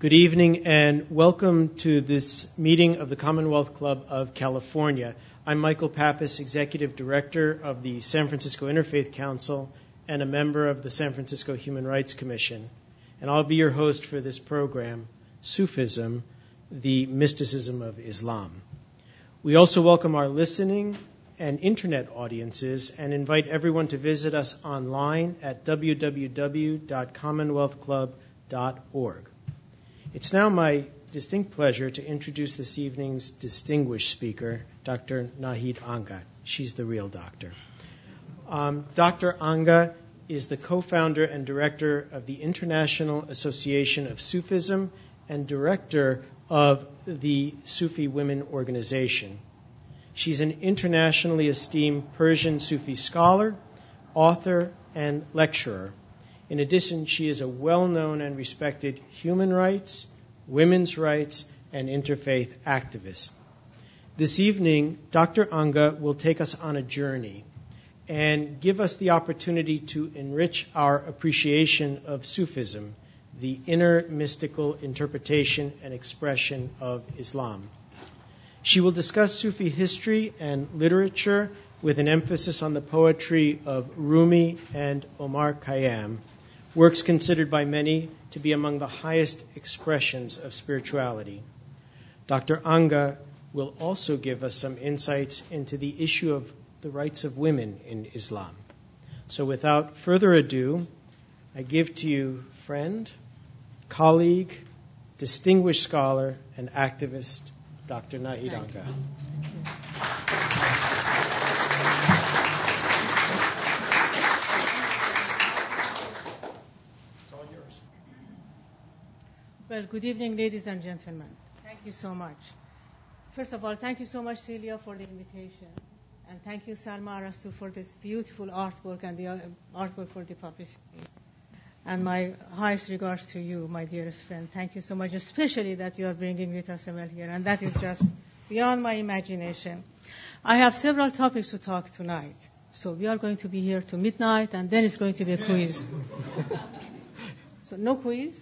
Good evening and welcome to this meeting of the Commonwealth Club of California. I'm Michael Pappas, Executive Director of the San Francisco Interfaith Council and a member of the San Francisco Human Rights Commission. And I'll be your host for this program, Sufism, the Mysticism of Islam. We also welcome our listening and internet audiences and invite everyone to visit us online at www.commonwealthclub.org. It's now my distinct pleasure to introduce this evening's distinguished speaker, Dr. Naheed Anga. She's the real doctor. Dr. Anga is the co-founder and director of the International Association of Sufism and director of the Sufi Women Organization. She's an internationally esteemed Persian Sufi scholar, author, and lecturer. In addition, she is a well-known and respected human rights, women's rights, and interfaith activist. This evening, Dr. Anga will take us on a journey and give us the opportunity to enrich our appreciation of Sufism, the inner mystical interpretation and expression of Islam. She will discuss Sufi history and literature with an emphasis on the poetry of Rumi and Omar Khayyam, works considered by many to be among the highest expressions of spirituality. Dr. Anga will also give us some insights into the issue of the rights of women in Islam. So without further ado, I give to you friend, colleague, distinguished scholar, and activist, Dr. Naheed Anga. Well, good evening, ladies and gentlemen. Thank you so much. First of all, thank you so much, Celia, for the invitation. And thank you, Salma Arastu, for this beautiful artwork and the artwork for the publicity. And my highest regards to you, my dearest friend. Thank you so much, especially that you are bringing Rita Semel here. And that is just beyond my imagination. I have several topics to talk tonight. So we are going to be here to midnight, and then it's going to be a quiz. So no quiz?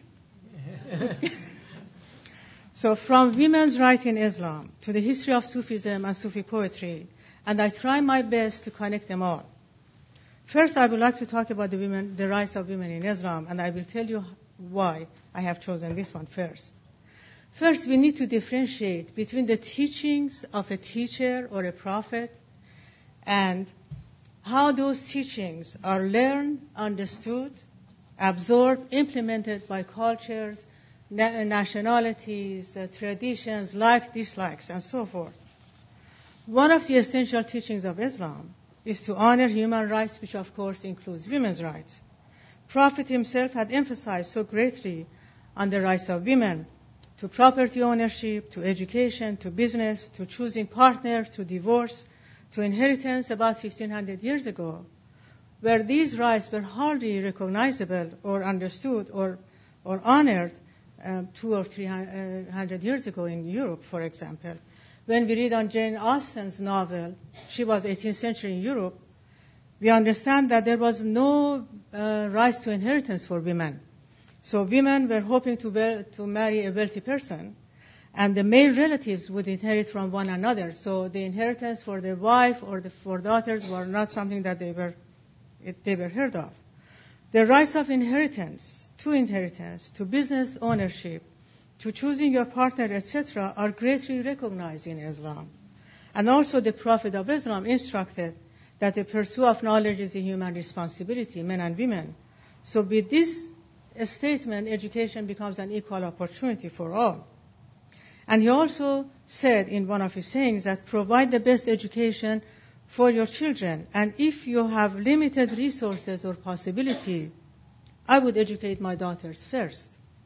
So from women's rights in Islam to the history of Sufism and Sufi poetry, and I try my best to connect them all. First, I would like to talk about the rights of women in Islam, and I will tell you why I have chosen this one first. First, we need to differentiate between the teachings of a teacher or a prophet and how those teachings are learned, understood, absorbed, implemented by cultures, nationalities, traditions, likes, dislikes, and so forth. One of the essential teachings of Islam is to honor human rights, which of course includes women's rights. Prophet himself had emphasized so greatly on the rights of women to property ownership, to education, to business, to choosing partner, to divorce, to inheritance about 1,500 years ago, where these rights were hardly recognizable or understood or honored 200 or 300 years ago in Europe, for example. When we read on Jane Austen's novel, she was 18th century in Europe, we understand that there was no rights to inheritance for women. So women were hoping to marry a wealthy person, and the male relatives would inherit from one another. So the inheritance for the wife or for daughters were not something that they were heard of. The rights of inheritance, to business ownership, to choosing your partner, etc., are greatly recognized in Islam. And also the Prophet of Islam instructed that the pursuit of knowledge is a human responsibility, men and women. So with this statement, education becomes an equal opportunity for all. And he also said in one of his sayings that provide the best education for your children. And if you have limited resources or possibility, I would educate my daughters first.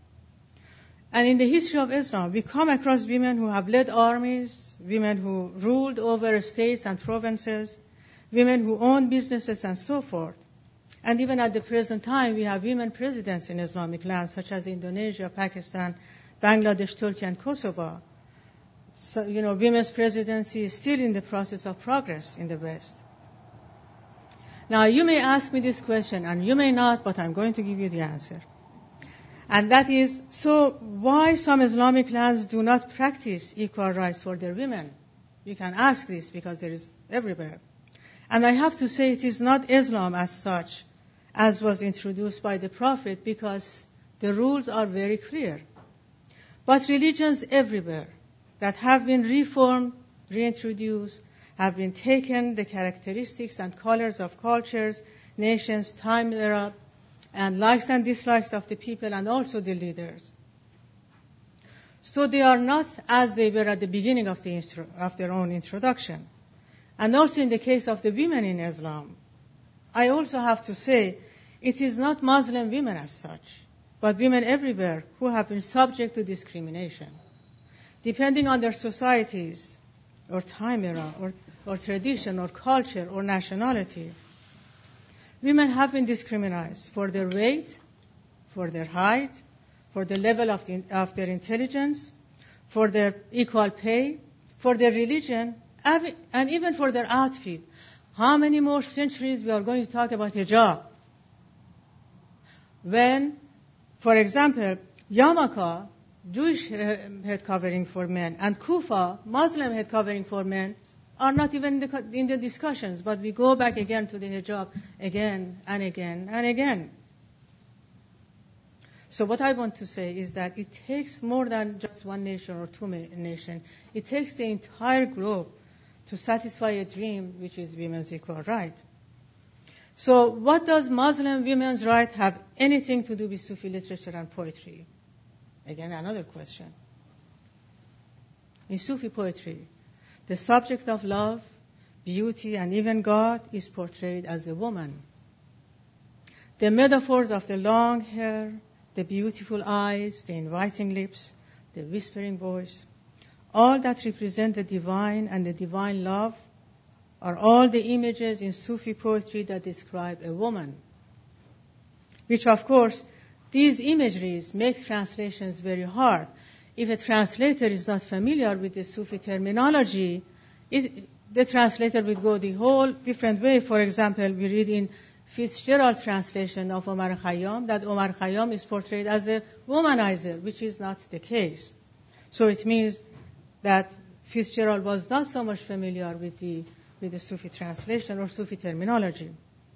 And in the history of Islam, we come across women who have led armies, women who ruled over states and provinces, women who own businesses and so forth. And even at the present time, we have women presidents in Islamic lands, such as Indonesia, Pakistan, Bangladesh, Turkey, and Kosovo. So, women's presidency is still in the process of progress in the West. Now, you may ask me this question, and you may not, but I'm going to give you the answer. And that is, so why some Islamic lands do not practice equal rights for their women? You can ask this because there is everywhere. And I have to say it is not Islam as such as was introduced by the Prophet, because the rules are very clear. But religions everywhere that have been reformed, reintroduced, have been taken the characteristics and colors of cultures, nations, time era, and likes and dislikes of the people and also the leaders. So they are not as they were at the beginning of their own introduction. And also in the case of the women in Islam, I also have to say it is not Muslim women as such, but women everywhere who have been subject to discrimination. Depending on their societies or time era or tradition or culture or nationality, women have been discriminated for their weight, for their height, for the level of their intelligence, for their equal pay, for their religion, and even for their outfit. How many more centuries we are going to talk about hijab? When, for example, Yarmulke, Jewish head covering for men, and Kufa, Muslim head covering for men, are not even in the discussions, but we go back again to the hijab again and again and again. So what I want to say is that it takes more than just one nation or two nations. It takes the entire globe to satisfy a dream, which is women's equal right. So what does Muslim women's right have anything to do with Sufi literature and poetry? Again, another question. In Sufi poetry, the subject of love, beauty, and even God is portrayed as a woman. The metaphors of the long hair, the beautiful eyes, the inviting lips, the whispering voice, all that represent the divine and the divine love are all the images in Sufi poetry that describe a woman. Which, of course, these imageries make translations very hard. If a translator is not familiar with the Sufi terminology, the translator will go the whole different way. For example, we read in Fitzgerald's translation of Omar Khayyam that Omar Khayyam is portrayed as a womanizer, which is not the case. So it means that Fitzgerald was not so much familiar with the Sufi translation or Sufi terminology.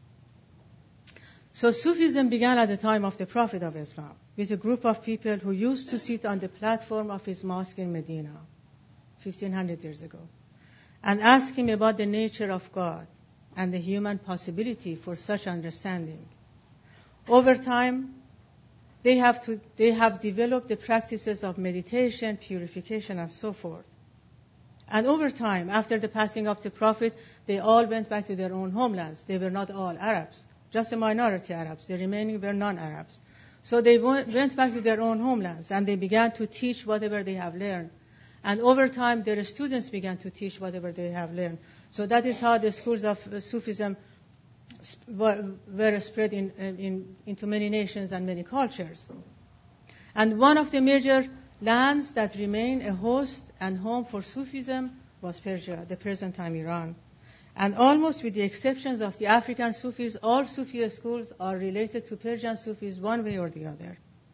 So Sufism began at the time of the Prophet of Islam with a group of people who used to sit on the platform of his mosque in Medina 1500 years ago and ask him about the nature of God and the human possibility for such understanding. Over time, they have developed the practices of meditation, purification, and so forth. And over time, after the passing of the Prophet, they all went back to their own homelands. They were not all Arabs, just a minority Arabs. The remaining were non-Arabs. So they went back to their own homelands, and they began to teach whatever they have learned. And over time, their students began to teach whatever they have learned. So that is how the schools of Sufism were spread into many nations and many cultures. And one of the major lands that remain a host and home for Sufism was Persia, the present time Iran. And almost with the exceptions of the African Sufis, all Sufi schools are related to Persian Sufis one way or the other.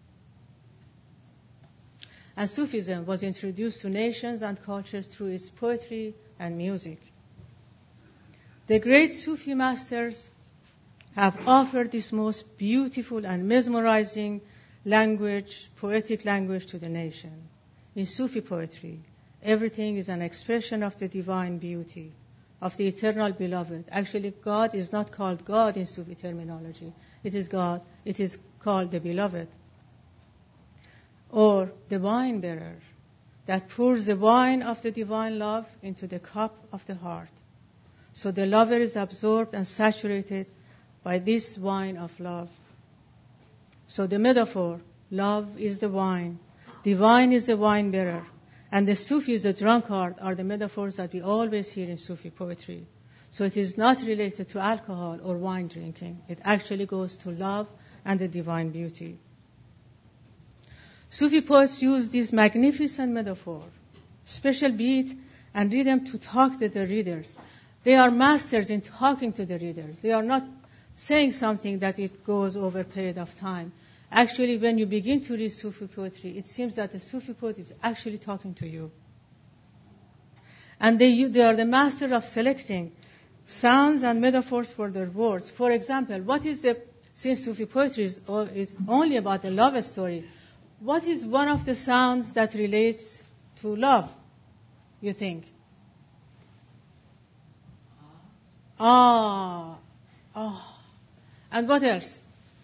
And Sufism was introduced to nations and cultures through its poetry and music. The great Sufi masters have offered this most beautiful and mesmerizing language, poetic language to the nation. In Sufi poetry, everything is an expression of the divine beauty, of the eternal beloved. Actually, God is not called God in Sufi terminology. It is God. It is called the beloved. Or the wine bearer that pours the wine of the divine love into the cup of the heart. So the lover is absorbed and saturated by this wine of love. So the metaphor, love is the wine, divine is the wine bearer, and the Sufi is the drunkard are the metaphors that we always hear in Sufi poetry. So it is not related to alcohol or wine drinking. It actually goes to love and the divine beauty. Sufi poets use these magnificent metaphors, special beat and rhythm to talk to the readers. They are masters in talking to the readers. They are not saying something that it goes over a period of time. Actually, when you begin to read Sufi poetry, it seems that the Sufi poet is actually talking to you. And they are the master of selecting sounds and metaphors for their words. For example, since Sufi poetry is only about a love story, what is one of the sounds that relates to love, you think? Ah. And what else?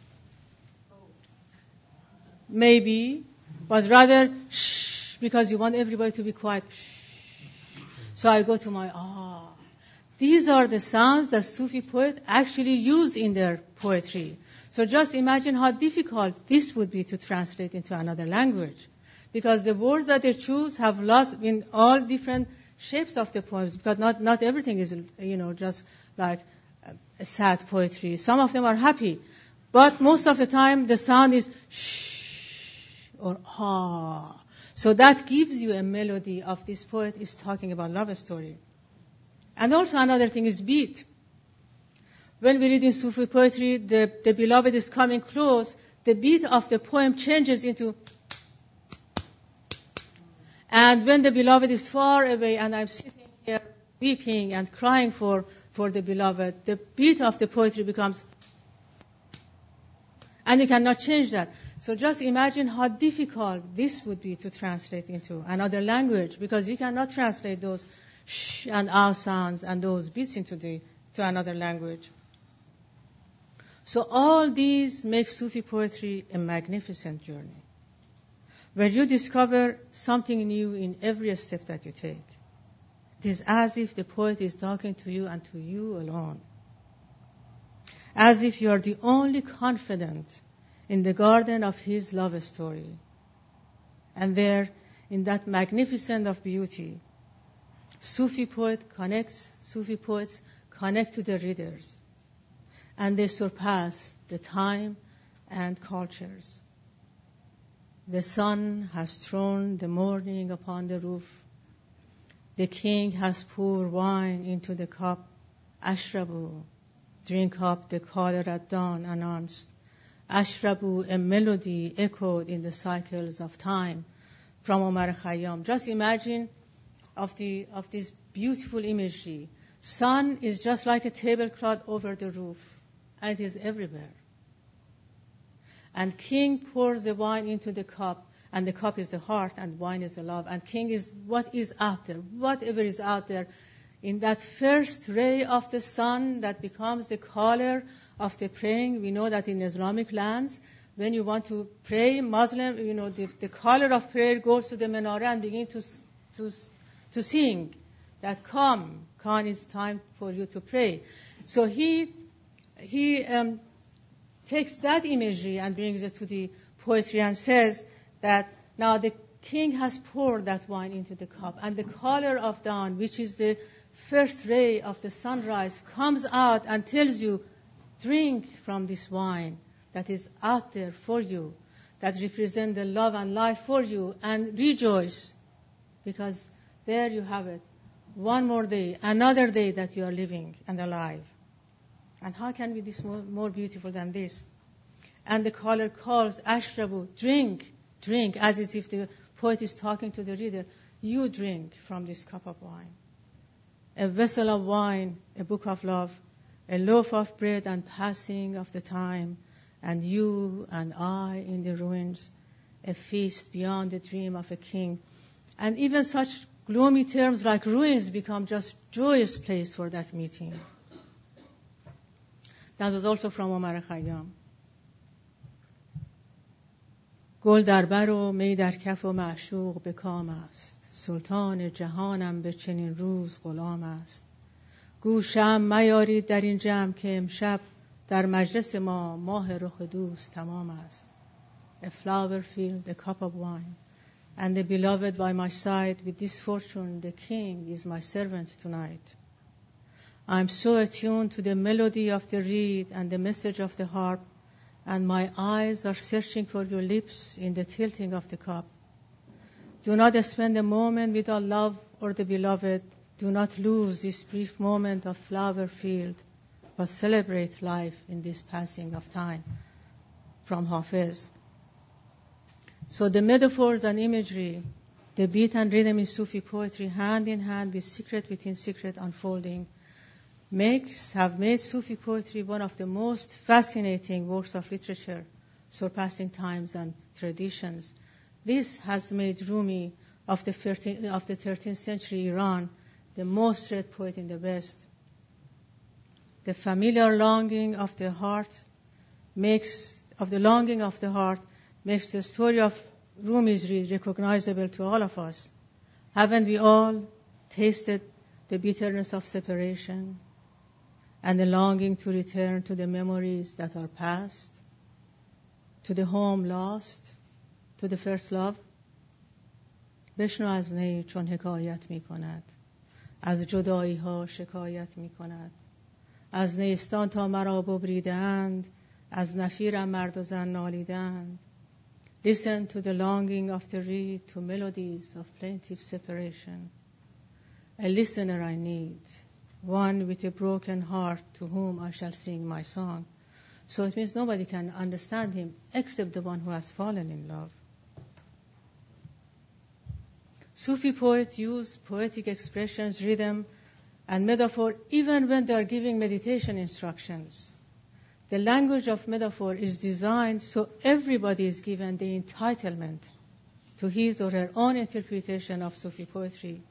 Maybe, but rather shh, because you want everybody to be quiet. Shh. So I go to my These are the sounds that Sufi poets actually use in their poetry. So just imagine how difficult this would be to translate into another language, because the words that they choose have lots in all different shapes of the poems. Because not everything is just like a sad poetry. Some of them are happy, but most of the time the sound is shh or ha. So that gives you a melody of this poet is talking about love story. And also another thing is beat. When we read in Sufi poetry, the beloved is coming close, the beat of the poem changes into. And when the beloved is far away and I'm sitting here weeping and crying for the beloved, the beat of the poetry becomes. And you cannot change that. So just imagine how difficult this would be to translate into another language, because you cannot translate those sh and ah sounds and those beats to another language. So all these make Sufi poetry a magnificent journey, where you discover something new in every step that you take. It is as if the poet is talking to you and to you alone. As if you are the only confidant in the garden of his love story. And there, in that magnificence of beauty, Sufi poets connect to the readers, and they surpass the time and cultures. The sun has thrown the morning upon the roof. The king has poured wine into the cup. Ashrabu, drink up, the caller at dawn announced. Ashrabu, a melody echoed in the cycles of time from Omar Khayyam. Just imagine of this beautiful imagery. Sun is just like a tablecloth over the roof, and it is everywhere. And king pours the wine into the cup, and the cup is the heart, and wine is the love. And king is what is out there, whatever is out there. In that first ray of the sun that becomes the color of the praying, we know that in Islamic lands, when you want to pray, Muslim, the color of prayer goes to the menorah and begin to sing that come, Khan, it's time for you to pray. So he takes that imagery and brings it to the poetry and says that now the king has poured that wine into the cup, and the color of dawn, which is the first ray of the sunrise, comes out and tells you, drink from this wine that is out there for you, that represents the love and life for you, and rejoice, because there you have it. One more day, another day that you are living and alive. And how can be this more beautiful than this? And the caller calls, Ashrabu, drink, as if the poet is talking to the reader. You drink from this cup of wine. A vessel of wine, a book of love, a loaf of bread and passing of the time, and you and I in the ruins, a feast beyond the dream of a king. And even such gloomy terms like ruins become just joyous place for that meeting. That was also from Omar Khayyam. گل در بر و می در کف و معشوق به کام است. سلطان جهانم به چنین روز غلام است. گوشم میارید در این جمع که امشب در مجلس ما ماه رخ دوست تمام است. A flower filled a cup of wine, and the beloved by my side with this fortune, the king is my servant tonight. I'm so attuned to the melody of the reed and the message of the harp, and my eyes are searching for your lips in the tilting of the cup. Do not spend a moment without love or the beloved. Do not lose this brief moment of flower field, but celebrate life in this passing of time. from Hafiz. So the metaphors and imagery, the beat and rhythm in Sufi poetry, hand in hand with secret within secret unfolding, have made Sufi poetry one of the most fascinating works of literature, surpassing times and traditions. This has made Rumi of the 13th century Iran the most read poet in the West. The familiar longing of the heart makes the story of Rumi's read recognizable to all of us. Haven't we all tasted the bitterness of separation and the longing to return to the memories that are past, to the home lost, to the first love? بشنو از نی چون حکایت می کند، از جدایی ها شکایت می کند، از نیستان تا مرا ببریدند، از نفیرم مرد و زن نالیدند. Listen to the longing of the reed, to melodies of plaintive separation. A listener I need, one with a broken heart to whom I shall sing my song. So it means nobody can understand him except the one who has fallen in love. Sufi poets use poetic expressions, rhythm, and metaphor even when they are giving meditation instructions. The language of metaphor is designed so everybody is given the entitlement to his or her own interpretation of Sufi poetry.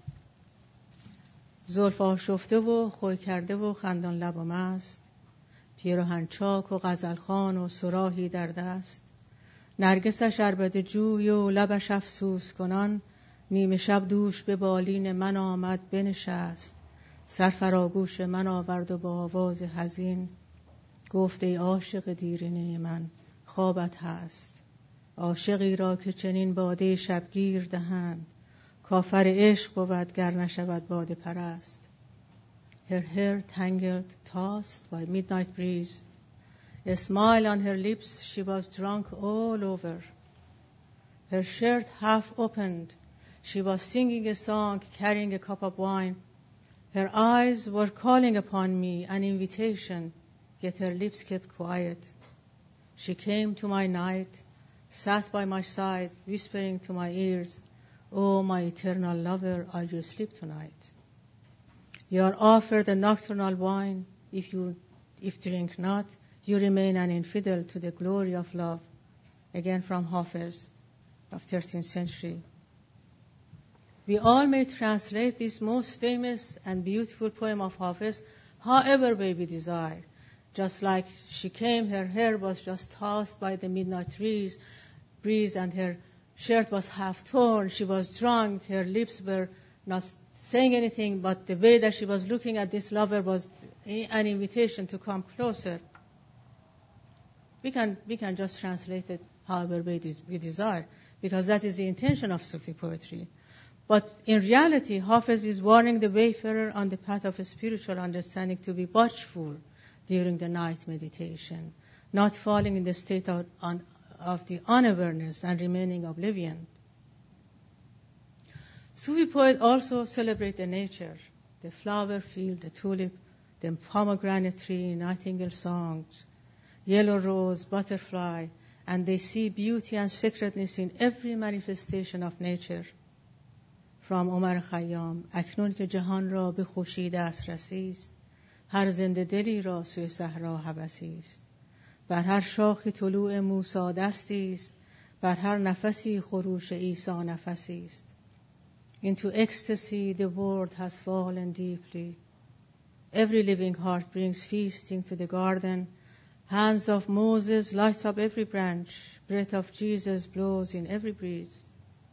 زلف آشفته و خوی کرده و خندان لب و مست، پیراهن چاک و غزلخوان و صراحی در دست، نرگسش عربده جوی و لبش افسوس کنان، نیمه شب دوش به بالین من آمد بنشست، سرفراگوش من آورد و با آواز حزین گفت ای عاشق دیرینه من خوابت هست، عاشقی را که چنین باده شبگیر دهند، کافر عشق بود گر نشود باده پرست. Her hair tangled, tossed by midnight breeze, a smile on her lips, she was drunk all over. Her shirt half opened, she was singing a song, carrying a cup of wine. Her eyes were calling upon me, an invitation, yet her lips kept quiet. She came to my night, sat by my side, whispering to my ears, oh, my eternal lover, are you asleep tonight? You are offered a nocturnal wine. If drink not, you remain an infidel to the glory of love. Again from Hafiz of 13th century. We all may translate this most famous and beautiful poem of Hafiz however way we desire. Just like she came, her hair was just tossed by the midnight breeze, and her shirt was half torn. She was drunk. Her lips were not saying anything, but the way that she was looking at this lover was an invitation to come closer. We can just translate it however way we desire, because that is the intention of Sufi poetry. But in reality, Hafiz is warning the wayfarer on the path of spiritual understanding to be watchful during the night meditation, not falling in the state of the unawareness and remaining oblivion. Sufi poets also celebrate the nature, the flower field, the tulip, the pomegranate tree, nightingale songs, yellow rose, butterfly, and they see beauty and sacredness in every manifestation of nature. From عمر خیام، اکنون که جهان را به خورشید دسترسی است، هر زنده دلی را سوی صحرا هوسی است. بر هر شاخی طلوع موسی دستی است، بر هر نفسی خروش عیسی نفسی است. Into ecstasy the world has fallen deeply. Every living heart brings feasting to the garden. Hands of Moses light up every branch. Breath of Jesus blows in every breeze.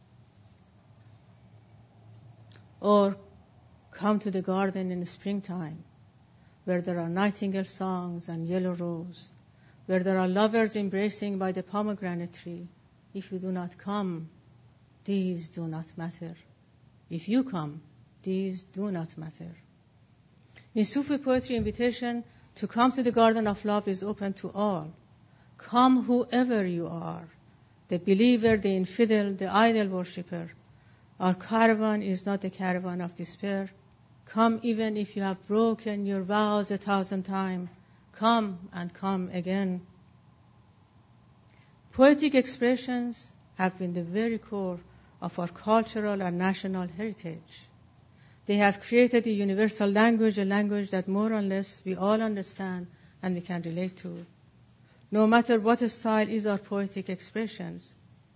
Or come to the garden in the springtime, where there are nightingale songs and yellow rose, where there are lovers embracing by the pomegranate tree. If you do not come, these do not matter. If you come, these do not matter. In Sufi poetry, invitation to come to the garden of love is open to all. Come whoever you are, the believer, the infidel, the idol worshipper. Our caravan is not a caravan of despair. Come even if you have broken your vows 1,000 times. Come and come again. Poetic expressions have been the very core of our cultural and national heritage. They have created a universal language, a language that more or less we all understand and we can relate to. No matter what style is our poetic expressions,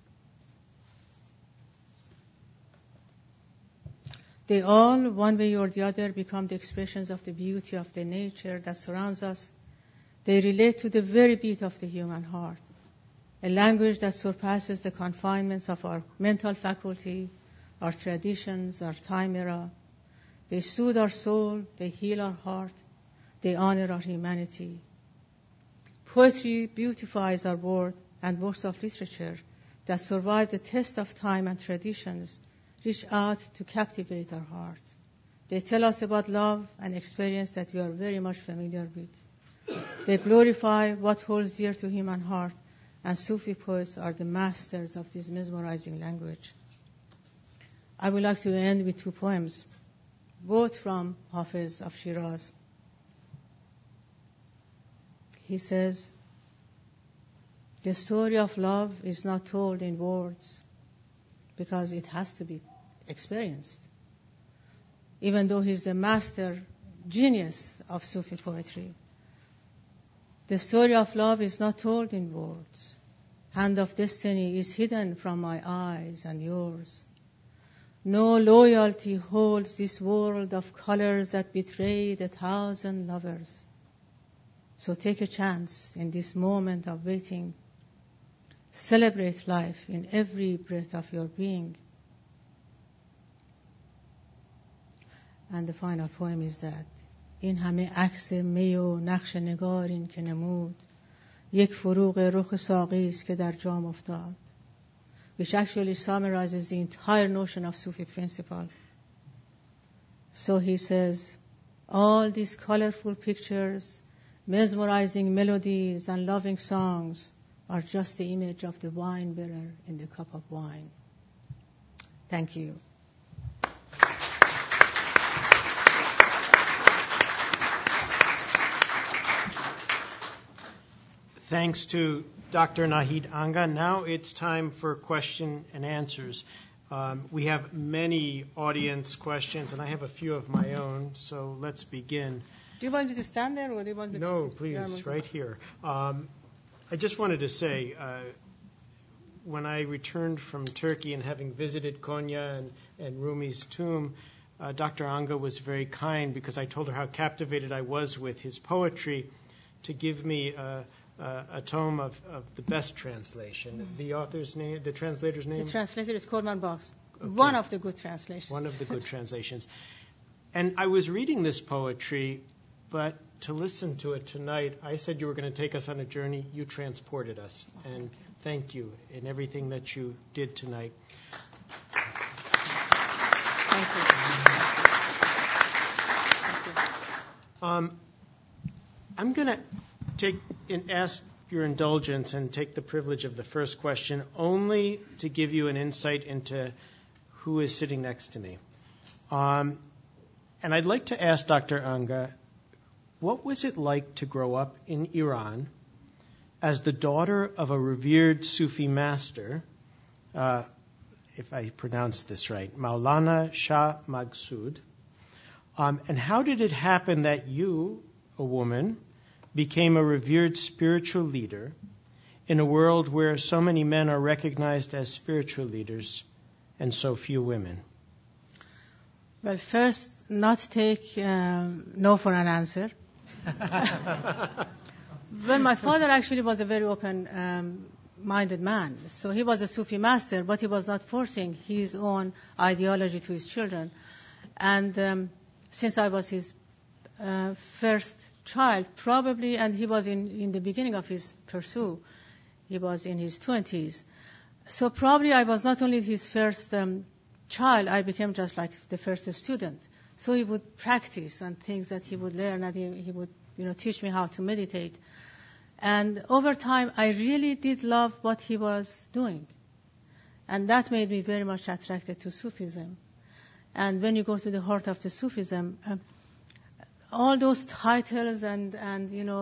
they all, one way or the other, become the expressions of the beauty of the nature that surrounds us. They relate to the very beat of the human heart, a language that surpasses the confinements of our mental faculty, our traditions, our time era. They soothe our soul, they heal our heart, they honor our humanity. Poetry beautifies our world, and works of literature that survive the test of time and traditions reach out to captivate our heart. They tell us about love and experience that we are very much familiar with. They glorify what holds dear to human heart, and Sufi poets are the masters of this mesmerizing language. I would like to end with 2 poems, both from Hafiz of Shiraz. He says, the story of love is not told in words because it has to be experienced. Even though he's the master genius of Sufi poetry, the story of love is not told in words. Hand of destiny is hidden from my eyes and yours. No loyalty holds this world of colors that betray 1,000 lovers. So take a chance in this moment of waiting. Celebrate life in every breath of your being. And the final poem is that این همه عکس می و نقش نگارین که نمود یک فروغ رخ ساقی است که در جام افتاد. Which actually summarizes the entire notion of Sufi principle. So he says, all these colorful pictures, mesmerizing melodies and loving songs are just the image of the wine bearer in the cup of wine. Thank you. Thanks to Dr. Nahid Anga. Now it's time for question and answers. We have many audience questions, and I have a few of my own, so let's begin. Do you want me to stand there, or do you want me to... No, please, right here. I just wanted to say, when I returned from Turkey and having visited Konya and Rumi's tomb, Dr. Anga was very kind because I told her how captivated I was with his poetry to give me a tome of the best translation. Mm-hmm. The author's name, the translator's name? The translator is Korman Baksh. Okay. One of the good translations. One of the good translations. And I was reading this poetry, but to listen to it tonight, I said you were going to take us on a journey. You transported us. Oh, and thank you in everything that you did tonight. Thank you. Thank you. I'm going to take and ask your indulgence and take the privilege of the first question only to give you an insight into who is sitting next to me. And I'd like to ask Dr. Anga, what was it like to grow up in Iran as the daughter of a revered Sufi master, if I pronounce this right, Maulana Shah Maghsood? And how did it happen that you, a woman, became a revered spiritual leader in a world where so many men are recognized as spiritual leaders and so few women? Well, first, not take no for an answer. Well, my father actually was a very open-minded man. So he was a Sufi master, but he was not forcing his own ideology to his children. And since I was his first child, probably, and he was in the beginning of his pursuit, he was in his 20s. So probably I was not only his first child, I became just like the first student. So he would practice on things that he would learn, and he would, teach me how to meditate. And over time, I really did love what he was doing. And that made me very much attracted to Sufism. And when you go to the heart of the Sufism, all those titles and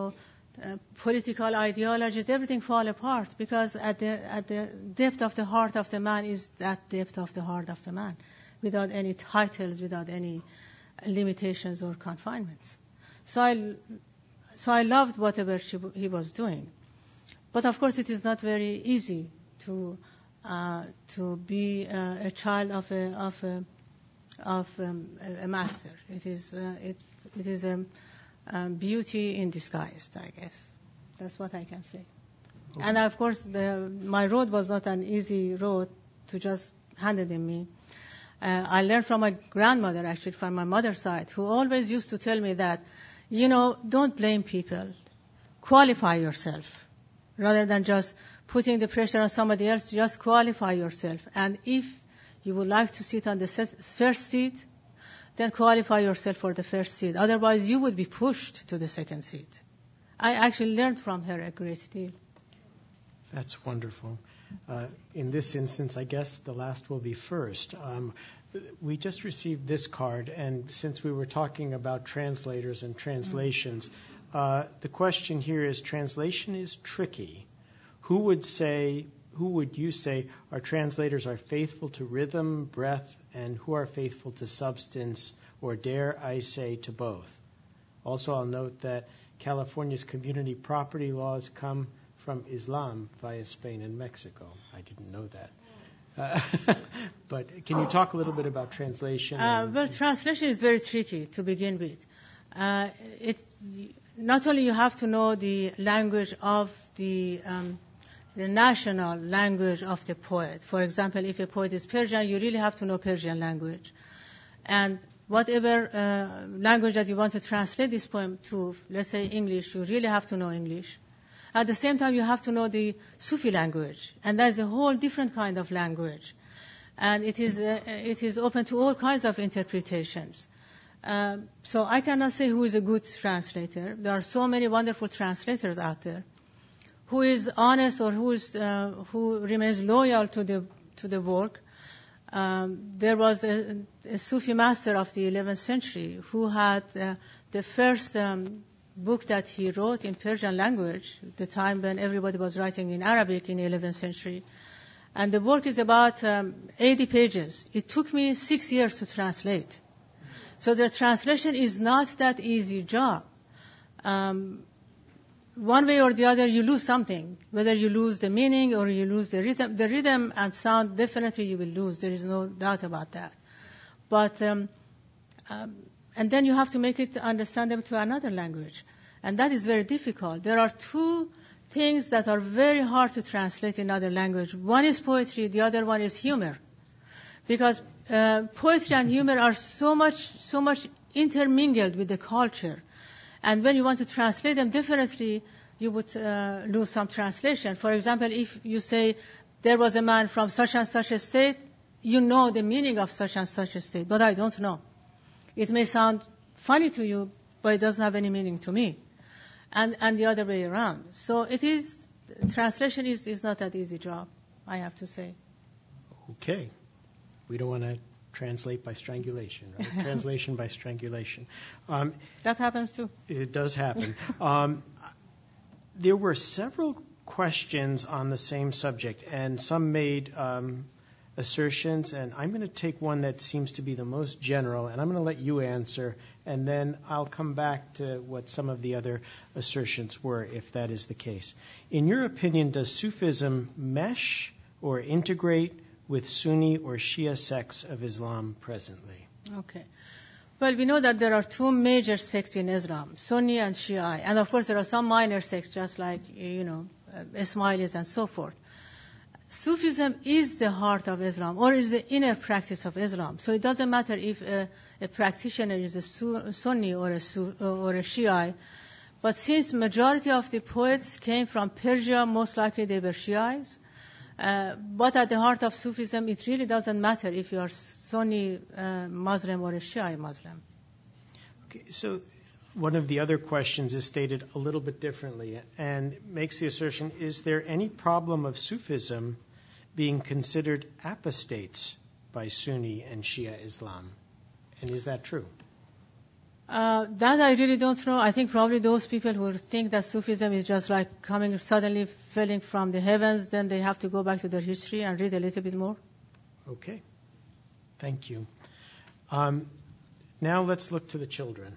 political ideologies, everything fall apart, because at the depth of the heart of the man is that depth of the heart of the man, without any titles, without any limitations or confinements. So I loved whatever he was doing. But of course, it is not very easy to be a child of a master. It is a beauty in disguise, I guess. That's what I can say. Okay. And of course, my road was not an easy road to just handed in me. I learned from my grandmother, actually, from my mother's side, who always used to tell me that, don't blame people. Qualify yourself. Rather than just putting the pressure on somebody else, just qualify yourself. And if you would like to sit on the first seat, then qualify yourself for the first seat. Otherwise, you would be pushed to the second seat. I actually learned from her a great deal. That's wonderful. In this instance, I guess the last will be first. We just received this card, and since we were talking about translators and translations, the question here is, translation is tricky. Who would you say our translators are faithful to rhythm, breath, and who are faithful to substance, or dare I say to both? Also, I'll note that California's community property laws come from Islam via Spain and Mexico. I didn't know that. But can you talk a little bit about translation? Well, translation is very tricky to begin with. Not only you have to know the language of the national language of the poet. For example, if a poet is Persian, you really have to know Persian language. And whatever language that you want to translate this poem to, let's say English, you really have to know English. At the same time, you have to know the Sufi language, and that's a whole different kind of language. And it is open to all kinds of interpretations. So I cannot say who is a good translator. There are so many wonderful translators out there. Who is honest or who remains loyal to the work. There was a Sufi master of the 11th century who had the first book that he wrote in Persian language, the time when everybody was writing in Arabic in the 11th century. And the work is about 80 pages. It took me 6 years to translate. So the translation is not that easy job. One way or the other, you lose something. Whether you lose the meaning or you lose the rhythm. The rhythm and sound, definitely you will lose. There is no doubt about that. But, and then you have to make it understandable to another language. And that is very difficult. There are two things that are very hard to translate in another language. One is poetry, the other one is humor. Because poetry and humor are so much intermingled with the culture. And when you want to translate them, definitely you would lose some translation. For example, if you say, there was a man from such and such a state, you know the meaning of such and such a state, but I don't know. It may sound funny to you, but it doesn't have any meaning to me. And the other way around. So translation is not that easy job, I have to say. Okay. We don't want to translate by strangulation, right? Translation by strangulation. That happens too. It does happen. There were several questions on the same subject, and some made assertions, and I'm going to take one that seems to be the most general, and I'm going to let you answer, and then I'll come back to what some of the other assertions were, if that is the case. In your opinion, does Sufism mesh or integrate with Sunni or Shia sects of Islam presently? Okay. Well, we know that there are two major sects in Islam, Sunni and Shia. And of course, there are some minor sects, just like, Ismailis and so forth. Sufism is the heart of Islam, or is the inner practice of Islam. So it doesn't matter if a practitioner is a Sunni or a Shia. But since majority of the poets came from Persia, most likely they were Shiites. But at the heart of Sufism, it really doesn't matter if you are Sunni Muslim or a Shia Muslim. Okay, so one of the other questions is stated a little bit differently and makes the assertion, is there any problem of Sufism being considered apostates by Sunni and Shia Islam? And is that true? That I really don't know. I think probably those people who think that Sufism is just like coming suddenly falling from the heavens, then they have to go back to their history and read a little bit more. Okay. Thank you. Now let's look to the children.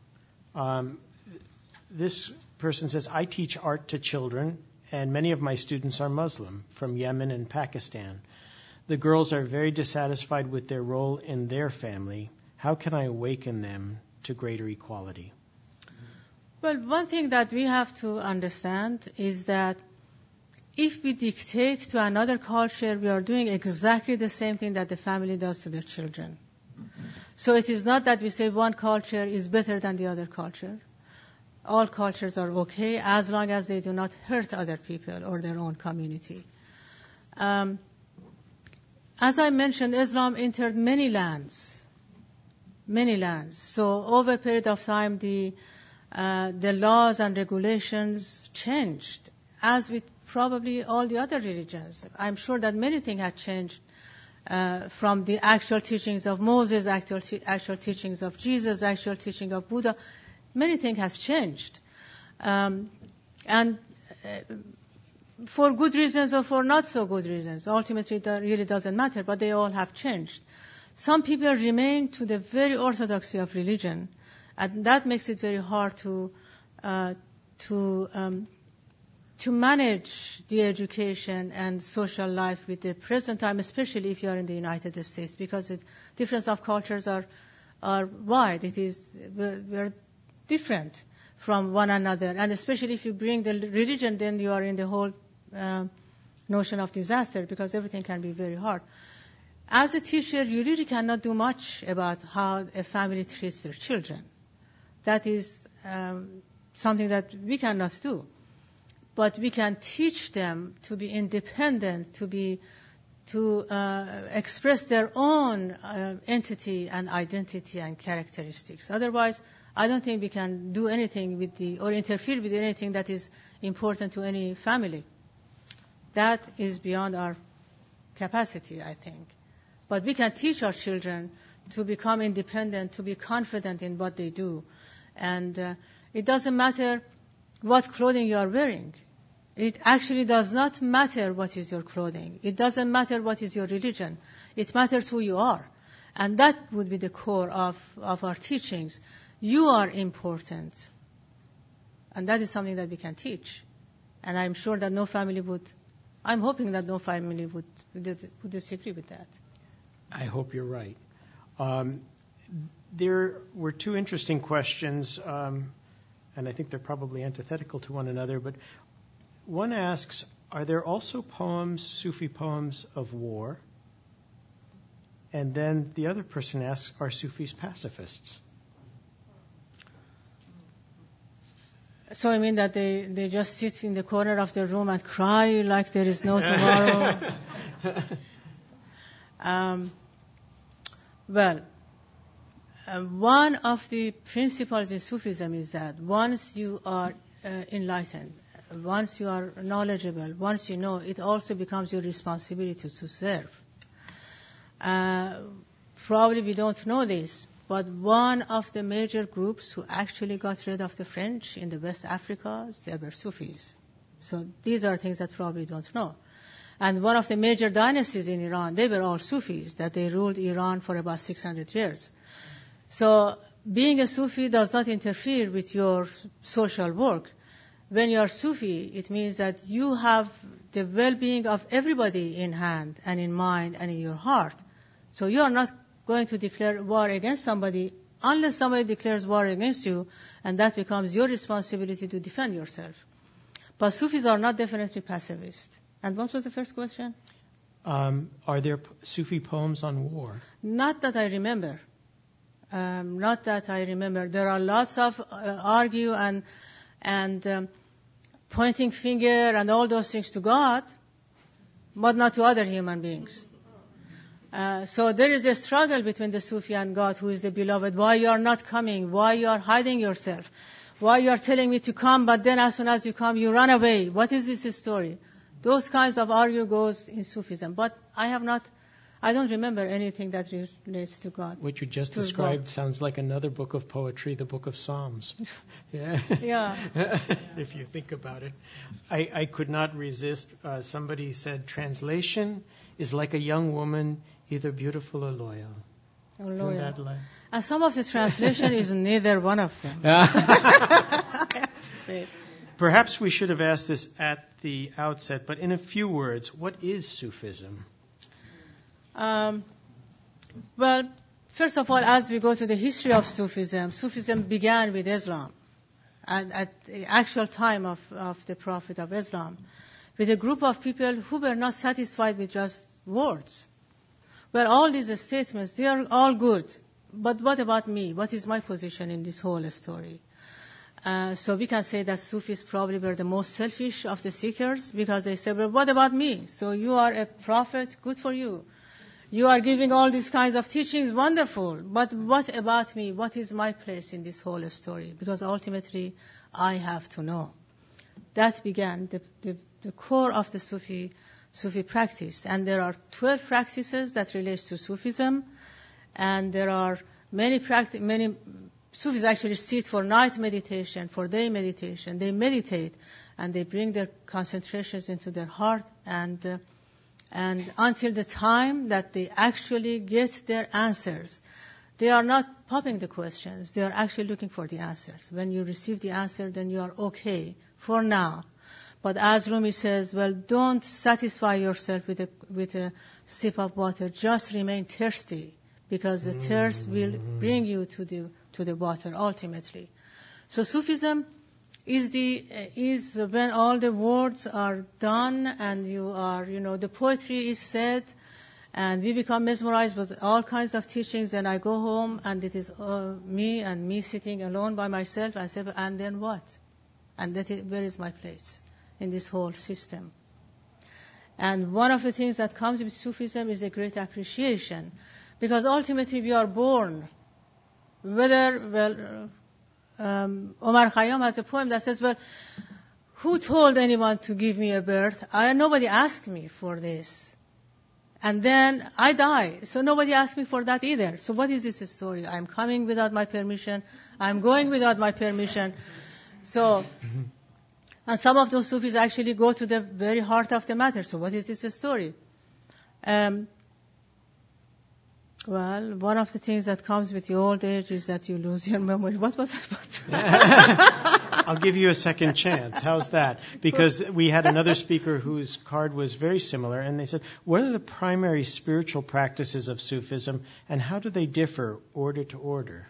This person says, I teach art to children, and many of my students are Muslim from Yemen and Pakistan. The girls are very dissatisfied with their role in their family. How can I awaken them to greater equality? Well, one thing that we have to understand is that if we dictate to another culture, we are doing exactly the same thing that the family does to their children. So it is not that we say one culture is better than the other culture. All cultures are okay as long as they do not hurt other people or their own community. As I mentioned, Islam entered many lands. So over a period of time, the laws and regulations changed, as with probably all the other religions. I'm sure that many things have changed from the actual teachings of Moses, actual teachings of Jesus, actual teaching of Buddha. Many things have changed. And for good reasons or for not so good reasons. Ultimately, it really doesn't matter, but they all have changed. Some people remain to the very orthodoxy of religion, and that makes it very hard to manage the education and social life with the present time, especially if you are in the United States, because the difference of cultures are wide. We're different from one another, and especially if you bring the religion, then you are in the whole notion of disaster, because everything can be very hard. As a teacher, you really cannot do much about how a family treats their children. That is something that we cannot do. But we can teach them to be independent, to express their own entity and identity and characteristics. Otherwise, I don't think we can do anything or interfere with anything that is important to any family. That is beyond our capacity, I think. But we can teach our children to become independent, to be confident in what they do. And it doesn't matter what clothing you are wearing. It actually does not matter what is your clothing. It doesn't matter what is your religion. It matters who you are. And that would be the core of our teachings. You are important. And that is something that we can teach. And I'm sure that I'm hoping that no family would disagree with that. I hope you're right. There were two interesting questions, and I think they're probably antithetical to one another, but one asks, are there also Sufi poems of war? And then the other person asks, are Sufis pacifists? So I mean that they just sit in the corner of the room and cry like there is no tomorrow? One of the principles in Sufism is that once you are enlightened, once you are knowledgeable, once you know, it also becomes your responsibility to serve. Probably we don't know this, but one of the major groups who actually got rid of the French in the West Africa, they were Sufis. So these are things that probably don't know. And one of the major dynasties in Iran, they were all Sufis, that they ruled Iran for about 600 years. So being a Sufi does not interfere with your social work. When you are Sufi, it means that you have the well-being of everybody in hand and in mind and in your heart. So you are not going to declare war against somebody unless somebody declares war against you, and that becomes your responsibility to defend yourself. But Sufis are not definitely pacifist. And what was the first question? Are there Sufi poems on war? Not that I remember. There are lots of argue and pointing finger and all those things to God, but not to other human beings. So there is a struggle between the Sufi and God, who is the beloved. Why you are not coming? Why you are hiding yourself? Why you are telling me to come, but then as soon as you come, you run away? What is this story? Those kinds of argue goes in Sufism. But I have not I don't remember anything that relates to God. What you just described sounds like another book of poetry, the book of Psalms. Yeah. Yeah. If you think about it. I could not resist. Somebody said, translation is like a young woman, either beautiful or loyal. Or loyal. Isn't that like... And some of the translation is neither one of them. I have to say. Perhaps we should have asked this at the outset, but in a few words, what is Sufism? Well, first of all, as we go to the history of Sufism, Sufism began with Islam. At the actual time of the Prophet of Islam, with a group of people who were not satisfied with just words. Well, all these statements, they are all good. But what about me? What is my position in this whole story? So we can say that Sufis probably were the most selfish of the seekers because they said, well, what about me? So you are a prophet, good for you. You are giving all these kinds of teachings, wonderful. But what about me? What is my place in this whole story? Because ultimately, I have to know. That began the core of the Sufi practice. And there are 12 practices that relate to Sufism. And there are many Sufis actually sit for night meditation, for day meditation. They meditate and they bring their concentrations into their heart and until the time that they actually get their answers. They are not popping the questions. They are actually looking for the answers. When you receive the answer, then you are okay for now. But as Rumi says, well, don't satisfy yourself with a sip of water. Just remain thirsty, because the thirst will bring you to the water ultimately. So Sufism is when all the words are done and you are, the poetry is said and we become mesmerized with all kinds of teachings. Then I go home and it is me sitting alone by myself and say, and then what? And where is my place in this whole system? And one of the things that comes with Sufism is a great appreciation, because ultimately we are born. Omar Khayyam has a poem that says, well, who told anyone to give me a birth? Nobody asked me for this. And then I die. So nobody asked me for that either. So what is this story? I'm coming without my permission. I'm going without my permission. So, and some of those Sufis actually go to the very heart of the matter. So what is this story? Well, one of the things that comes with the old age is that you lose your memory. What was I about? I'll give you a second chance. How's that? Because we had another speaker whose card was very similar, and they said, what are the primary spiritual practices of Sufism, and how do they differ order to order?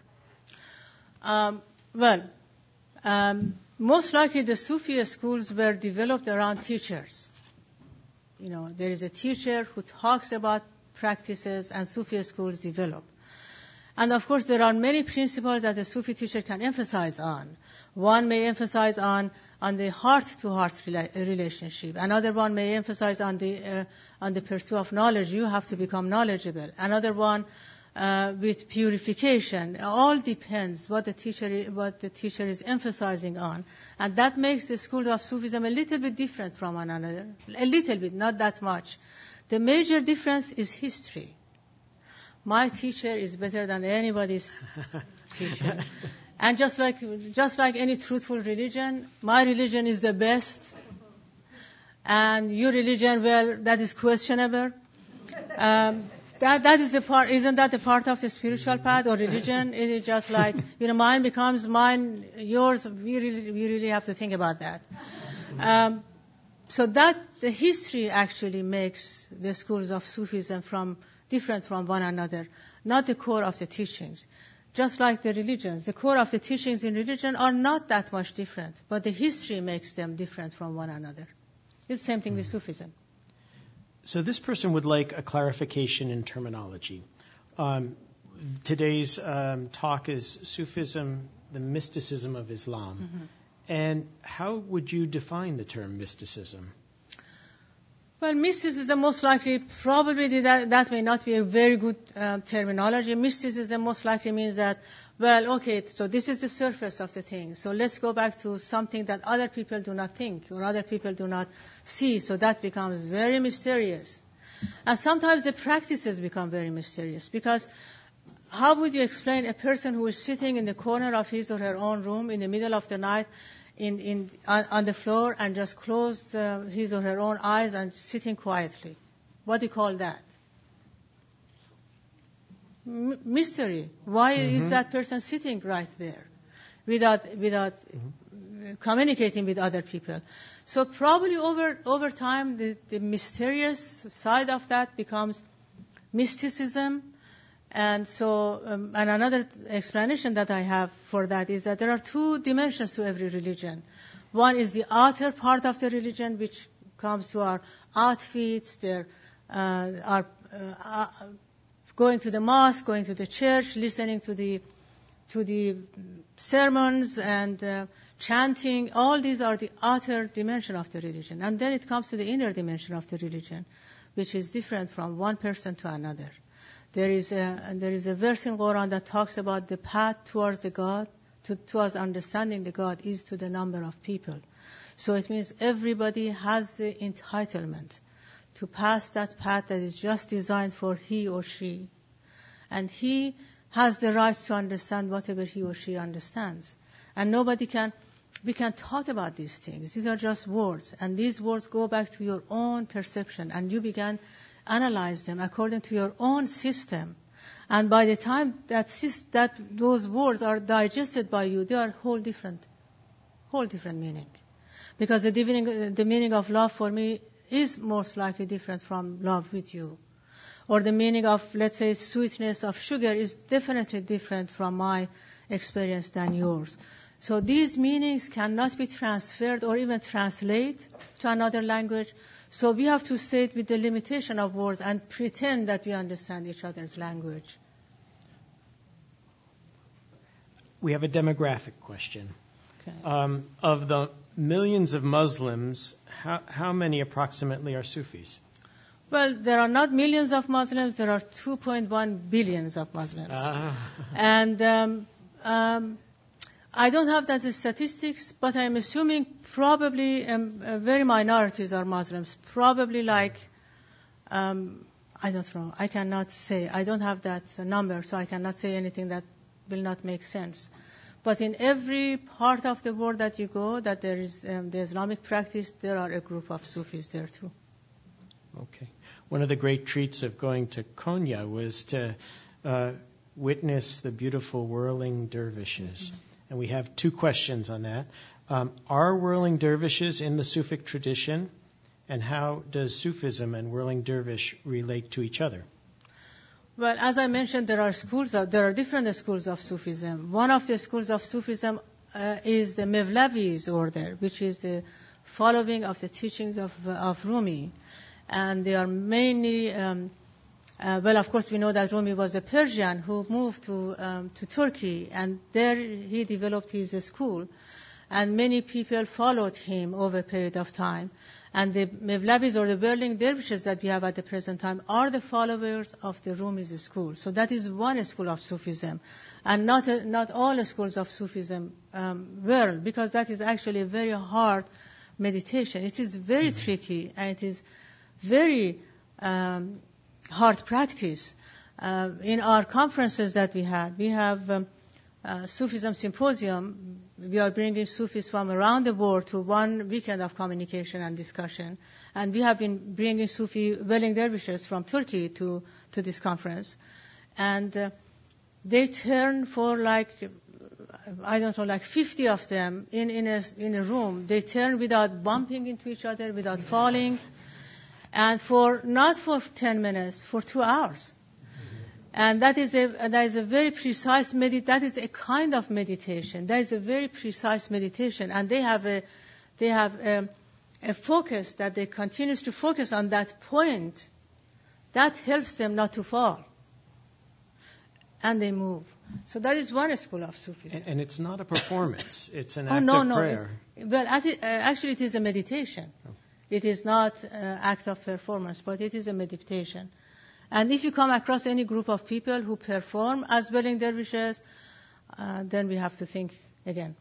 Most likely the Sufi schools were developed around teachers. There is a teacher who talks about practices, and Sufi schools develop. And of course, there are many principles that a Sufi teacher can emphasize on. One may emphasize on the heart-to-heart relationship. Another one may emphasize on the pursuit of knowledge. You have to become knowledgeable. Another one with purification. It all depends what the teacher is emphasizing on, and that makes the school of Sufism a little bit different from one another. A little bit, not that much. The major difference is history. My teacher is better than anybody's teacher. And just like any truthful religion, my religion is the best. And your religion, well, that is questionable. That is the part, isn't that the part of the spiritual path or religion? It is just like, mine becomes mine, yours. We really have to think about that. So that the history actually makes the schools of Sufism different from one another, not the core of the teachings. Just like the religions, the core of the teachings in religion are not that much different, but the history makes them different from one another. It's the same thing with Sufism. So this person would like a clarification in terminology. Today's talk is Sufism, the mysticism of Islam. Mm-hmm. And how would you define the term mysticism? Well, mysticism most likely, probably that may not be a very good terminology. Mysticism most likely means that, so this is the surface of the thing. So let's go back to something that other people do not think or other people do not see. So that becomes very mysterious. And sometimes the practices become very mysterious, because how would you explain a person who is sitting in the corner of his or her own room in the middle of the night on the floor and just closed his or her own eyes and sitting quietly? What do you call that? Mystery. Why is that person sitting right there without communicating with other people? So probably over time, the mysterious side of that becomes mysticism. And so, and another explanation that I have for that is that there are two dimensions to every religion. One is the outer part of the religion, which comes to our outfits, our going to the mosque, going to the church, listening to the sermons and chanting. All these are the outer dimension of the religion. And then it comes to the inner dimension of the religion, which is different from one person to another. There is a verse in Quran that talks about the path towards the God, towards understanding the God, is to the number of people. So it means everybody has the entitlement to pass that path that is just designed for he or she. And he has the right to understand whatever he or she understands. And we can talk about these things. These are just words. And these words go back to your own perception. And you began analyze them according to your own system. And by the time that those words are digested by you, they are whole different meaning. Because the meaning of love for me is most likely different from love with you. Or the meaning of, let's say, sweetness of sugar is definitely different from my experience than yours. So these meanings cannot be transferred or even translate to another language. So we have to stay with the limitation of words and pretend that we understand each other's language. We have a demographic question. Okay. Of the millions of Muslims, how many approximately are Sufis? Well, there are not millions of Muslims. There are 2.1 billions of Muslims. And I don't have that statistics, but I'm assuming probably very minorities are Muslims. Probably like, I don't know. I cannot say. I don't have that number, so I cannot say anything that will not make sense. But in every part of the world that you go, that there is the Islamic practice, there are a group of Sufis there too. Okay. One of the great treats of going to Konya was to witness the beautiful whirling dervishes. Mm-hmm. And we have two questions on that. Are whirling dervishes in the Sufic tradition? And how does Sufism and whirling dervish relate to each other? Well, as I mentioned, there are different schools of Sufism. One of the schools of Sufism is the Mevlevi's order, which is the following of the teachings of Rumi. And they are mainly, of course, we know that Rumi was a Persian who moved to Turkey, and there he developed his school. And many people followed him over a period of time. And the Mevlevis or the whirling dervishes that we have at the present time are the followers of the Rumi's school. So that is one school of Sufism. And not all schools of Sufism whirl, because that is actually a very hard meditation. It is very tricky, and it is very hard practice. In our conferences that we have Sufism Symposium. We are bringing Sufis from around the world to one weekend of communication and discussion. And we have been bringing Sufi whirling dervishes from Turkey to this conference. And they turn for like 50 of them in a room. They turn without bumping into each other, without falling. And not for 10 minutes, for 2 hours. And that is a very precise that is a kind of meditation. That is a very precise meditation, and they have a focus that they continues to focus on that point. That helps them not to fall, and they move. So that is one school of Sufism. And it's not a performance; it's an act of prayer. Actually, it is a meditation. Oh. It is not an act of performance, but it is a meditation. And if you come across any group of people who perform as whirling dervishes, then we have to think again.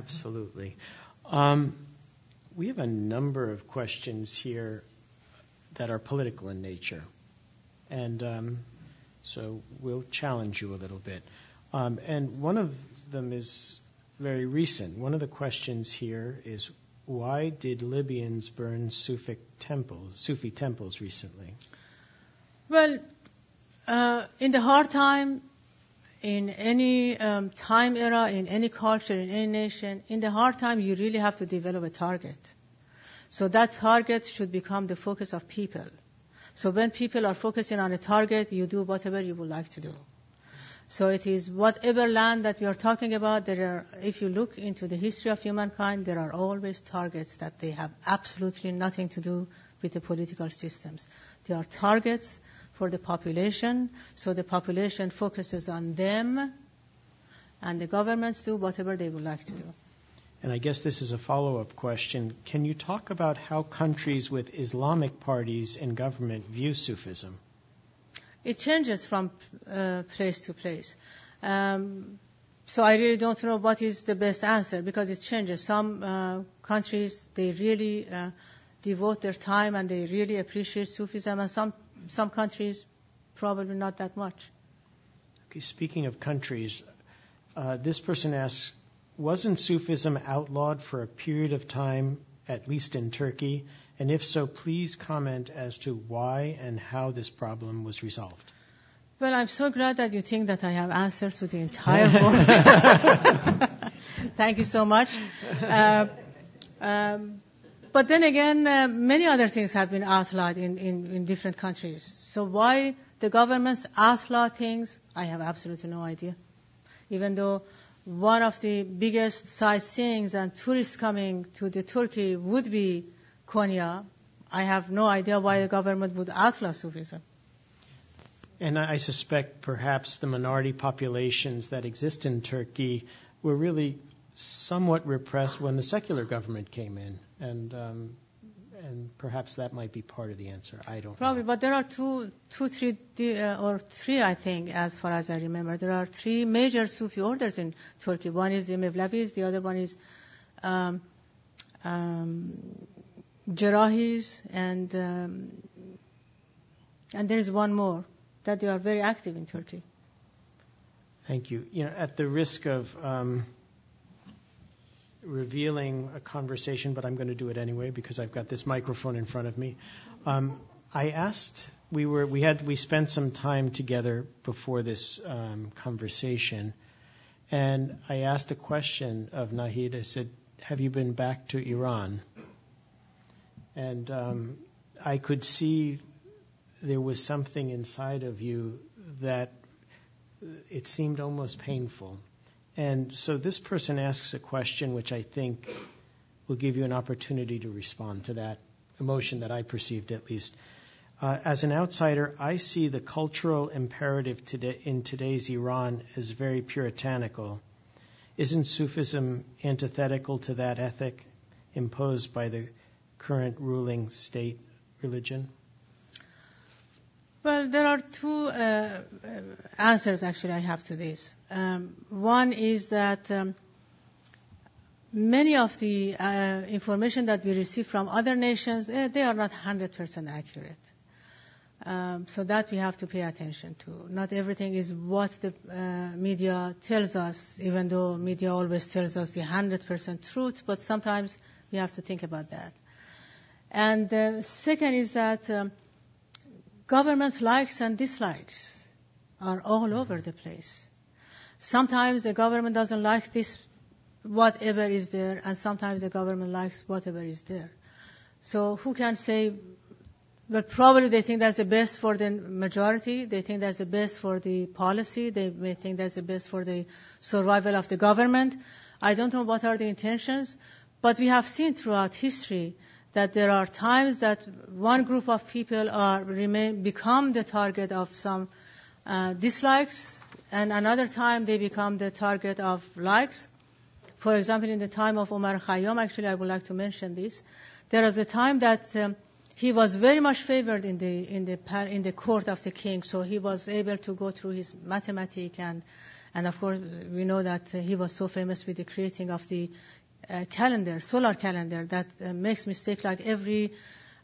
Absolutely. We have a number of questions here that are political in nature. And so we'll challenge you a little bit. And one of them is very recent. One of the questions here is, why did Libyans burn Sufi temples recently? Well, in the hard time, in any time era, in any culture, in any nation, in the hard time, you really have to develop a target. So that target should become the focus of people. So when people are focusing on a target, you do whatever you would like to do. So it is whatever land that we are talking about, if you look into the history of humankind, there are always targets that they have absolutely nothing to do with the political systems. They are targets for the population, so the population focuses on them, and the governments do whatever they would like to do. And I guess this is a follow-up question. Can you talk about how countries with Islamic parties in government view Sufism? It changes from place to place. So I really don't know what is the best answer, because it changes. Some countries, they really devote their time and they really appreciate Sufism, and some countries, probably not that much. Okay, speaking of countries, this person asks, wasn't Sufism outlawed for a period of time, at least in Turkey? And if so, please comment as to why and how this problem was resolved. Well, I'm so glad that you think that I have answers to the entire world. Thank you so much. But then again, many other things have been outlawed in different countries. So why the governments outlaw things, I have absolutely no idea. Even though one of the biggest sightseeings and tourists coming to the Turkey would be Konya, I have no idea why the government would outlaw Sufism. And I suspect perhaps the minority populations that exist in Turkey were really somewhat repressed when the secular government came in, and perhaps that might be part of the answer. I don't Probably, know. but there are three, I think, as far as I remember. There are three major Sufi orders in Turkey. One is the Mevlevis, the other one is Jerahis, and there is one more that they are very active in Turkey. Thank you. At the risk of revealing a conversation, but I'm going to do it anyway because I've got this microphone in front of me. I asked, we spent some time together before this conversation, and I asked a question of Nahid. I said, "Have you been back to Iran?" And I could see there was something inside of you that it seemed almost painful. And so this person asks a question which I think will give you an opportunity to respond to that emotion that I perceived, at least. As an outsider, I see the cultural imperative in today's Iran as very puritanical. Isn't Sufism antithetical to that ethic imposed by the current ruling state religion? Well, there are two answers, actually, I have to this. One is that many of the information that we receive from other nations, they are not 100% accurate. So that we have to pay attention to. Not everything is what the media tells us, even though media always tells us the 100% truth, but sometimes we have to think about that. And the second is that governments' likes and dislikes are all over the place. Sometimes the government doesn't like this, whatever is there, and sometimes the government likes whatever is there. So who can say, well, probably they think that's the best for the majority, they think that's the best for the policy, they may think that's the best for the survival of the government. I don't know what are the intentions, but we have seen throughout history that there are times that one group of people become the target of some dislikes, and another time they become the target of likes. For example, in the time of Omar Khayyam, actually I would like to mention this, there was a time that he was very much favored in the court of the king, so he was able to go through his mathematics, and of course we know that he was so famous with the creating of the calendar, solar calendar, that makes mistake like every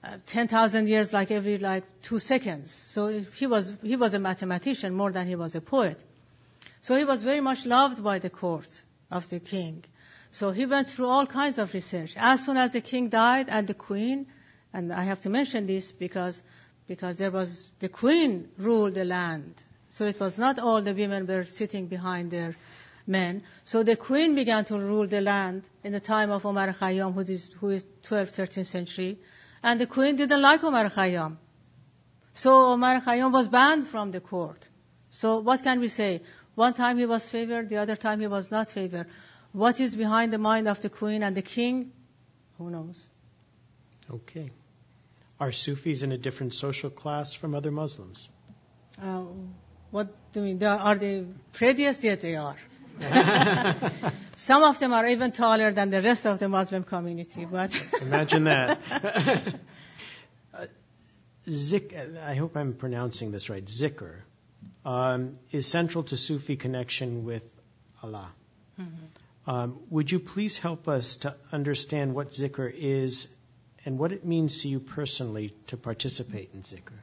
10,000 years like every 2 seconds. So he was a mathematician more than he was a poet. So he was very much loved by the court of the king. So he went through all kinds of research. As soon as the king died and the queen, and I have to mention this because the queen ruled the land. So it was not all the women were sitting behind their men. So the queen began to rule the land in the time of Omar Khayyam, who is 12th, 13th century. And the queen didn't like Omar Khayyam. So Omar Khayyam was banned from the court. So what can we say? One time he was favored, the other time he was not favored. What is behind the mind of the queen and the king? Who knows? Okay. Are Sufis in a different social class from other Muslims? What do you mean? Are they prettiest? Yes, they are. Some of them are even taller than the rest of the Muslim community. But imagine that. I hope I'm pronouncing this right. Zikr is central to Sufi connection with Allah. Mm-hmm. Would you please help us to understand what zikr is and what it means to you personally to participate in zikr?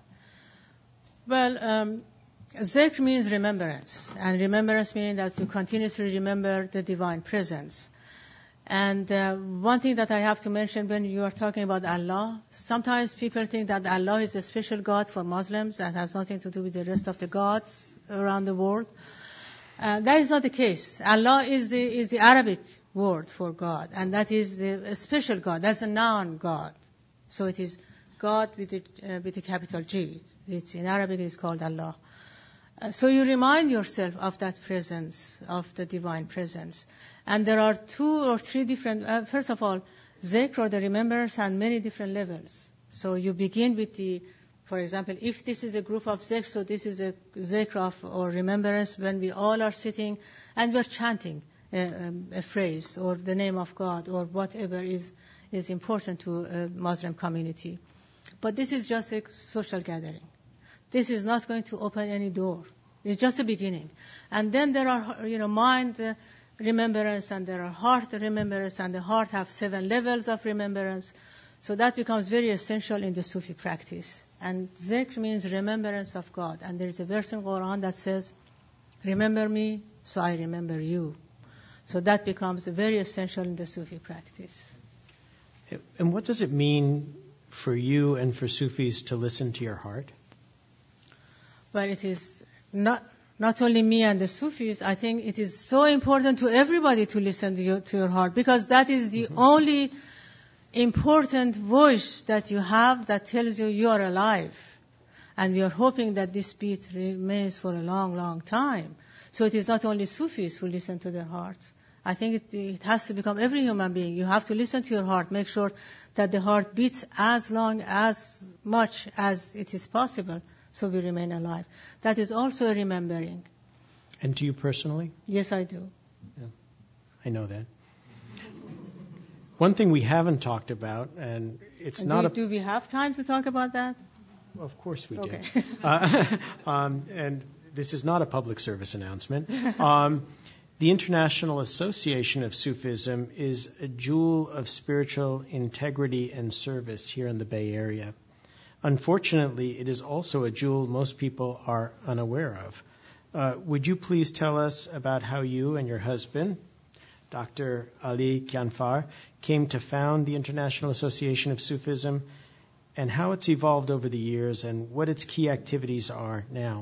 Well, zikr means remembrance, and remembrance meaning that you continuously remember the divine presence. And one thing that I have to mention when you are talking about Allah, sometimes people think that Allah is a special God for Muslims and has nothing to do with the rest of the gods around the world. That is not the case. Allah is the Arabic word for God, and that is a special God. That's a noun God. So it is God with a capital G. In Arabic, it's called Allah. So you remind yourself of that presence, of the divine presence. And there are 2 or 3 different, first of all, zikr or the remembrance has many different levels. So you begin with for example, if this is a group of zikr, so this is a zikr or remembrance when we all are sitting and we're chanting a phrase or the name of God or whatever is important to a Muslim community. But this is just a social gathering. This is not going to open any door. It's just a beginning. And then there are, mind remembrance and there are heart remembrance, and the heart have 7 levels of remembrance. So that becomes very essential in the Sufi practice. And zikr means remembrance of God. And there is a verse in Quran that says, remember me, so I remember you. So that becomes very essential in the Sufi practice. And what does it mean for you and for Sufis to listen to your heart? Well, it is not only me and the Sufis. I think it is so important to everybody to listen to your heart, because that is the only important voice that you have that tells you are alive. And we are hoping that this beat remains for a long, long time. So it is not only Sufis who listen to their hearts. I think it has to become every human being. You have to listen to your heart. Make sure that the heart beats as long, as much as it is possible, so we remain alive. That is also a remembering. And to you personally? Yes, I do. Yeah, I know that. One thing we haven't talked about, and it's not do we have time to talk about that? Well, of course we do. Okay. And this is not a public service announcement. The International Association of Sufism is a jewel of spiritual integrity and service here in the Bay Area. Unfortunately, it is also a jewel most people are unaware of. Would you please tell us about how you and your husband, Dr. Ali Kyanfar, came to found the International Association of Sufism, and how it's evolved over the years and what its key activities are now?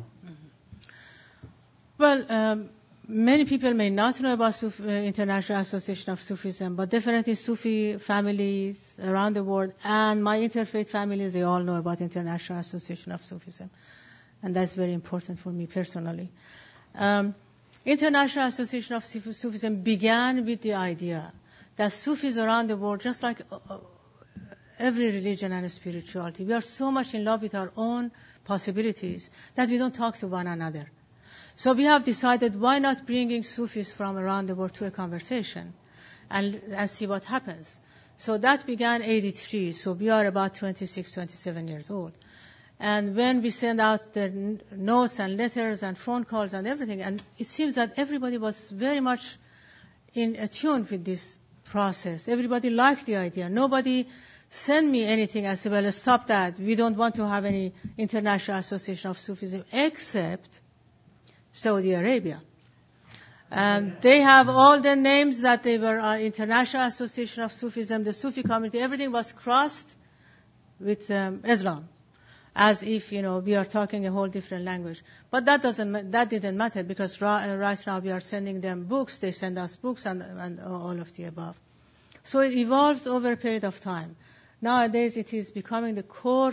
Well, many people may not know about International Association of Sufism, but definitely Sufi families around the world and my interfaith families, they all know about International Association of Sufism. And that's very important for me personally. International Association of Sufism began with the idea that Sufis around the world, just like every religion and spirituality, we are so much in love with our own possibilities that we don't talk to one another. So we have decided, why not bringing Sufis from around the world to a conversation and see what happens. So that began 83. So we are about 26, 27 years old. And when we send out the notes and letters and phone calls and everything, and it seems that everybody was very much in tune with this process. Everybody liked the idea. Nobody send me anything. I said, well, stop that. We don't want to have any International Association of Sufism except Saudi Arabia. They have all the names that they were International Association of Sufism, the Sufi community, everything was crossed with Islam, as if, we are talking a whole different language. But that didn't matter, because right now we are sending them books, they send us books and all of the above. So it evolves over a period of time. Nowadays it is becoming the core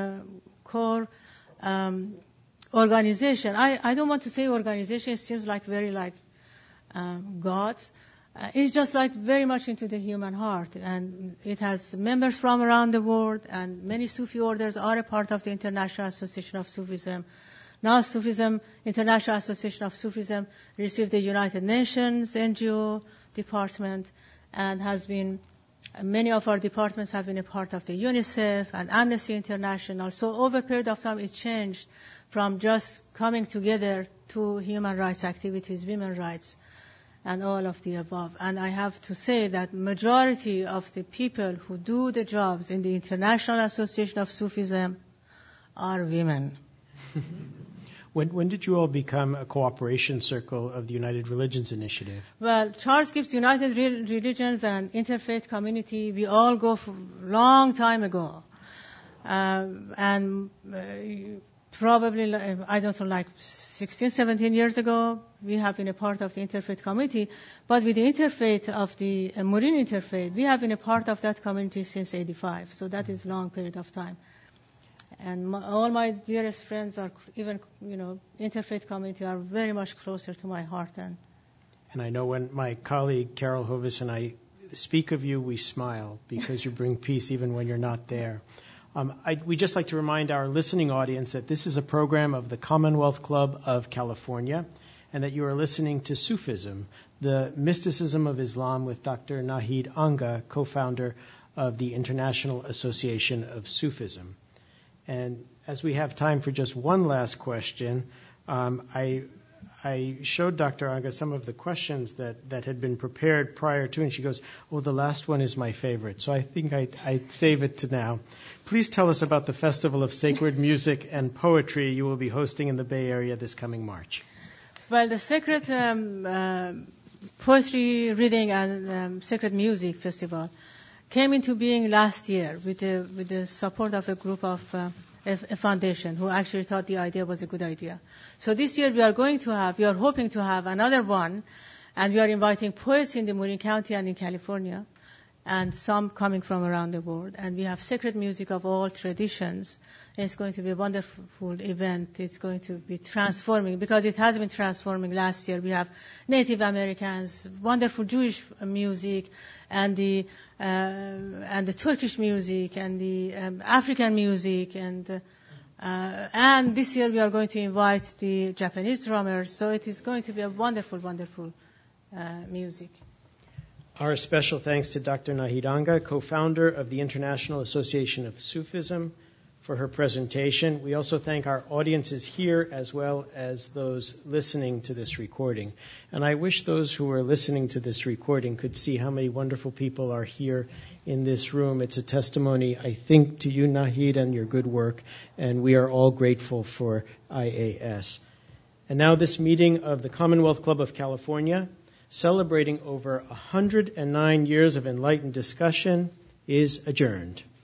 organization. I don't want to say organization, it seems like very like gods. It's just like very much into the human heart, and it has members from around the world, and many Sufi orders are a part of the International Association of Sufism. Now Sufism, International Association of Sufism, received the United Nations NGO department, and many of our departments have been a part of the UNICEF and Amnesty International. So over a period of time it changed from just coming together to human rights activities, women's rights, and all of the above. And I have to say that majority of the people who do the jobs in the International Association of Sufism are women. When did you all become a cooperation circle of the United Religions Initiative? Well, Charles Gibbs United Religions and Interfaith Community, we all go for a long time ago. Probably, I don't know, like 16, 17 years ago, we have been a part of the Interfaith Committee. But with the interfaith of the Marine Interfaith, we have been a part of that community since 85. So that is a long period of time. And all my dearest friends are, even, Interfaith Community are very much closer to my heart. And I know when my colleague Carol Hovis and I speak of you, we smile, because you bring peace even when you're not there. We'd just like to remind our listening audience that this is a program of the Commonwealth Club of California, and that you are listening to Sufism, the mysticism of Islam, with Dr. Nahid Anga, co-founder of the International Association of Sufism. And as we have time for just one last question, I showed Dr. Anga some of the questions that had been prepared prior to, and she goes, "Oh, the last one is my favorite." So I think I'd save it to now. Please tell us about the Festival of Sacred Music and Poetry you will be hosting in the Bay Area this coming March. Well, the Sacred Poetry Reading and Sacred Music Festival came into being last year with the support of a group of a foundation who actually thought the idea was a good idea. So this year we are hoping to have another one, and we are inviting poets in the Marin County and in California, and some coming from around the world. And we have sacred music of all traditions. It's going to be a wonderful event. It's going to be transforming, because it has been transforming last year. We have Native Americans, wonderful Jewish music, and the Turkish music, and the African music, and this year we are going to invite the Japanese drummers. So it is going to be a wonderful, wonderful music. Our special thanks to Dr. Nahid Anga, co-founder of the International Association of Sufism, for her presentation. We also thank our audiences here as well as those listening to this recording. And I wish those who are listening to this recording could see how many wonderful people are here in this room. It's a testimony, I think, to you, Nahid, and your good work, and we are all grateful for IAS. And now this meeting of the Commonwealth Club of California, celebrating over 109 years of enlightened discussion, is adjourned.